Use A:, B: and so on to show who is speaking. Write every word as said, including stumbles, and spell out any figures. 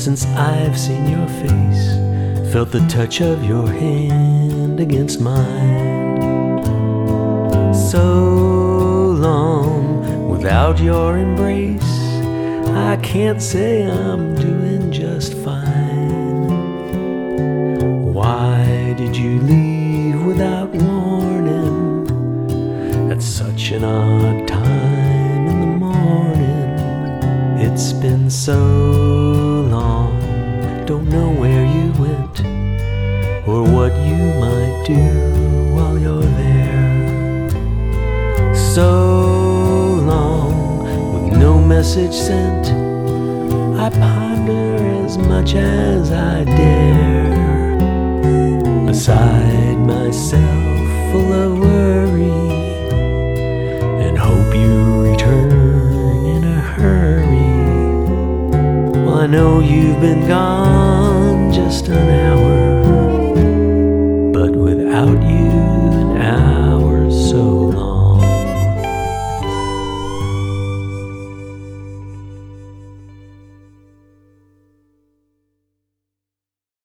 A: since I've seen your face, felt the touch of your hand against mine. So long without your embrace, I can't say I'm doing just fine. Why did you leave without warning at such an odd time in the morning? It's been so long, don't know where you went or what you might do while you're there. So long with no message sent, I ponder as much as I dare. Beside myself, full of worry, and hope you return in a hurry. Well, I know you've been gone just an hour, but without you an hour so long.